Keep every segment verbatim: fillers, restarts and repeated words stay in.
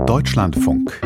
Deutschlandfunk.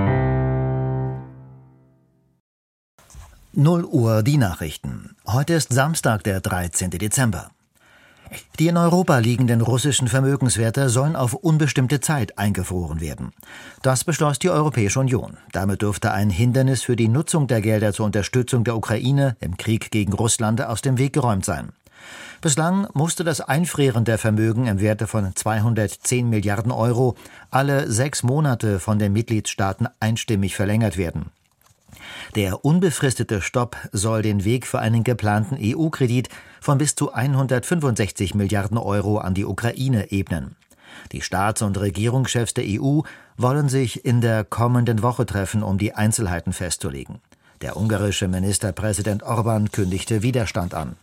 null Uhr die Nachrichten. Heute ist Samstag, der dreizehnten Dezember. Die in Europa liegenden russischen Vermögenswerte sollen auf unbestimmte Zeit eingefroren werden. Das beschloss die Europäische Union. Damit dürfte ein Hindernis für die Nutzung der Gelder zur Unterstützung der Ukraine im Krieg gegen Russland aus dem Weg geräumt sein. Bislang musste das Einfrieren der Vermögen im Werte von zweihundertzehn Milliarden Euro alle sechs Monate von den Mitgliedstaaten einstimmig verlängert werden. Der unbefristete Stopp soll den Weg für einen geplanten E U-Kredit von bis zu hundertfünfundsechzig Milliarden Euro an die Ukraine ebnen. Die Staats- und Regierungschefs der E U wollen sich in der kommenden Woche treffen, um die Einzelheiten festzulegen. Der ungarische Ministerpräsident Orbán kündigte Widerstand an.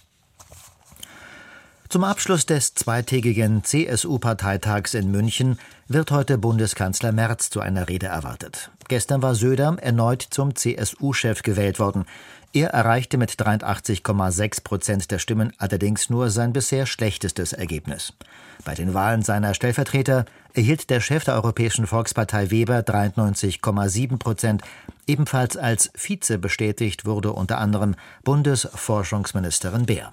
Zum Abschluss des zweitägigen C S U-Parteitags in München wird heute Bundeskanzler Merz zu einer Rede erwartet. Gestern war Söder erneut zum C S U-Chef gewählt worden. Er erreichte mit dreiundachtzig Komma sechs Prozent der Stimmen allerdings nur sein bisher schlechtestes Ergebnis. Bei den Wahlen seiner Stellvertreter erhielt der Chef der Europäischen Volkspartei Weber dreiundneunzig Komma sieben Prozent. Ebenfalls als Vize bestätigt wurde unter anderem Bundesforschungsministerin Beer.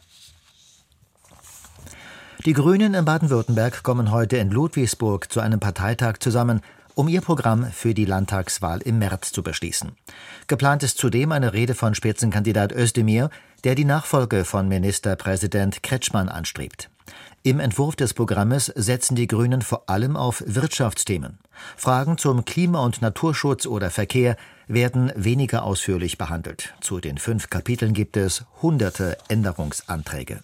Die Grünen in Baden-Württemberg kommen heute in Ludwigsburg zu einem Parteitag zusammen, um ihr Programm für die Landtagswahl im März zu beschließen. Geplant ist zudem eine Rede von Spitzenkandidat Özdemir, der die Nachfolge von Ministerpräsident Kretschmann anstrebt. Im Entwurf des Programmes setzen die Grünen vor allem auf Wirtschaftsthemen. Fragen zum Klima- und Naturschutz oder Verkehr werden weniger ausführlich behandelt. Zu den fünf Kapiteln gibt es hunderte Änderungsanträge.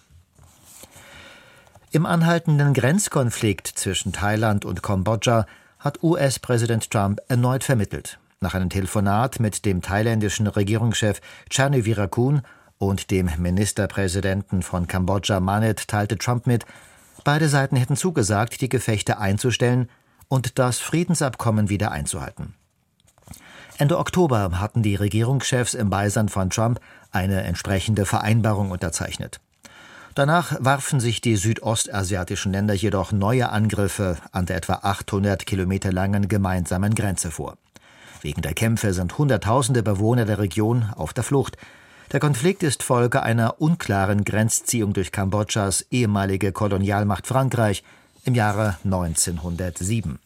Im anhaltenden Grenzkonflikt zwischen Thailand und Kambodscha hat U S-Präsident Trump erneut vermittelt. Nach einem Telefonat mit dem thailändischen Regierungschef Channy Virakun und dem Ministerpräsidenten von Kambodscha Manet teilte Trump mit, beide Seiten hätten zugesagt, die Gefechte einzustellen und das Friedensabkommen wieder einzuhalten. Ende Oktober hatten die Regierungschefs im Beisein von Trump eine entsprechende Vereinbarung unterzeichnet. Danach warfen sich die südostasiatischen Länder jedoch neue Angriffe an der etwa achthundert Kilometer langen gemeinsamen Grenze vor. Wegen der Kämpfe sind Hunderttausende Bewohner der Region auf der Flucht. Der Konflikt ist Folge einer unklaren Grenzziehung durch Kambodschas ehemalige Kolonialmacht Frankreich im Jahre neunzehnhundertsieben.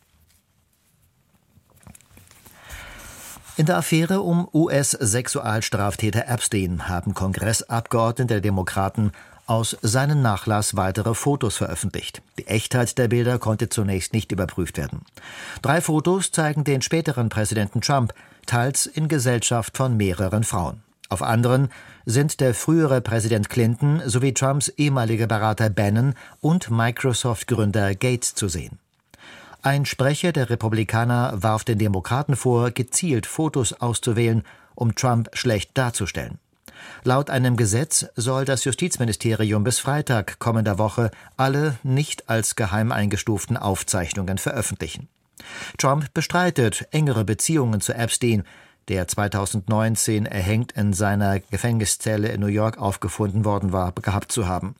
In der Affäre um U S-Sexualstraftäter Epstein haben Kongressabgeordnete der Demokraten aus seinem Nachlass weitere Fotos veröffentlicht. Die Echtheit der Bilder konnte zunächst nicht überprüft werden. Drei Fotos zeigen den späteren Präsidenten Trump, teils in Gesellschaft von mehreren Frauen. Auf anderen sind der frühere Präsident Clinton sowie Trumps ehemaliger Berater Bannon und Microsoft-Gründer Gates zu sehen. Ein Sprecher der Republikaner warf den Demokraten vor, gezielt Fotos auszuwählen, um Trump schlecht darzustellen. Laut einem Gesetz soll das Justizministerium bis Freitag kommender Woche alle nicht als geheim eingestuften Aufzeichnungen veröffentlichen. Trump bestreitet engere Beziehungen zu Epstein, der zweitausendneunzehn erhängt in seiner Gefängniszelle in New York aufgefunden worden war, gehabt zu haben.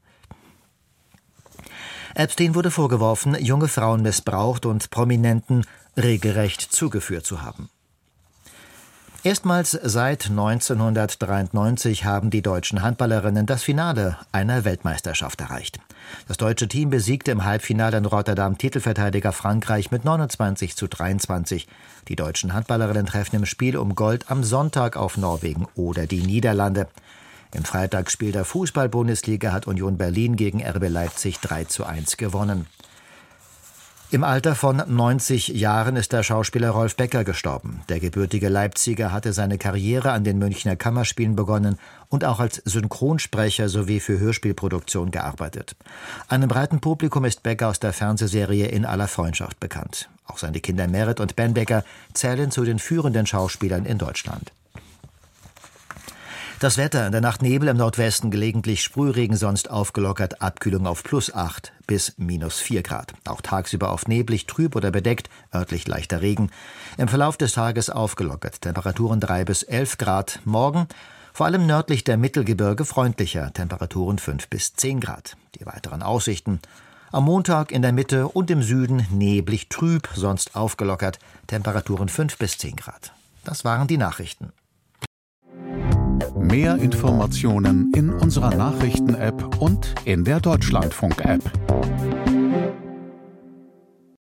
Epstein wurde vorgeworfen, junge Frauen missbraucht und Prominenten regelrecht zugeführt zu haben. Erstmals seit neunzehnhundertdreiundneunzig haben die deutschen Handballerinnen das Finale einer Weltmeisterschaft erreicht. Das deutsche Team besiegte im Halbfinale in Rotterdam Titelverteidiger Frankreich mit neunundzwanzig zu dreiundzwanzig. Die deutschen Handballerinnen treffen im Spiel um Gold am Sonntag auf Norwegen oder die Niederlande. Im Freitagsspiel der Fußball-Bundesliga hat Union Berlin gegen R B Leipzig drei zu eins gewonnen. Im Alter von neunzig Jahren ist der Schauspieler Rolf Becker gestorben. Der gebürtige Leipziger hatte seine Karriere an den Münchner Kammerspielen begonnen und auch als Synchronsprecher sowie für Hörspielproduktion gearbeitet. Einem breiten Publikum ist Becker aus der Fernsehserie In aller Freundschaft bekannt. Auch seine Kinder Merit und Ben Becker zählen zu den führenden Schauspielern in Deutschland. Das Wetter: in der Nacht Nebel, im Nordwesten gelegentlich Sprühregen, sonst aufgelockert, Abkühlung auf plus acht bis minus vier Grad. Auch tagsüber oft neblig, trüb oder bedeckt, örtlich leichter Regen. Im Verlauf des Tages aufgelockert, Temperaturen drei bis elf Grad. Morgen vor allem nördlich der Mittelgebirge freundlicher, Temperaturen fünf bis zehn Grad. Die weiteren Aussichten: Am Montag in der Mitte und im Süden neblig trüb, sonst aufgelockert. Temperaturen fünf bis zehn Grad. Das waren die Nachrichten. Mehr Informationen in unserer Nachrichten-App und in der Deutschlandfunk-App.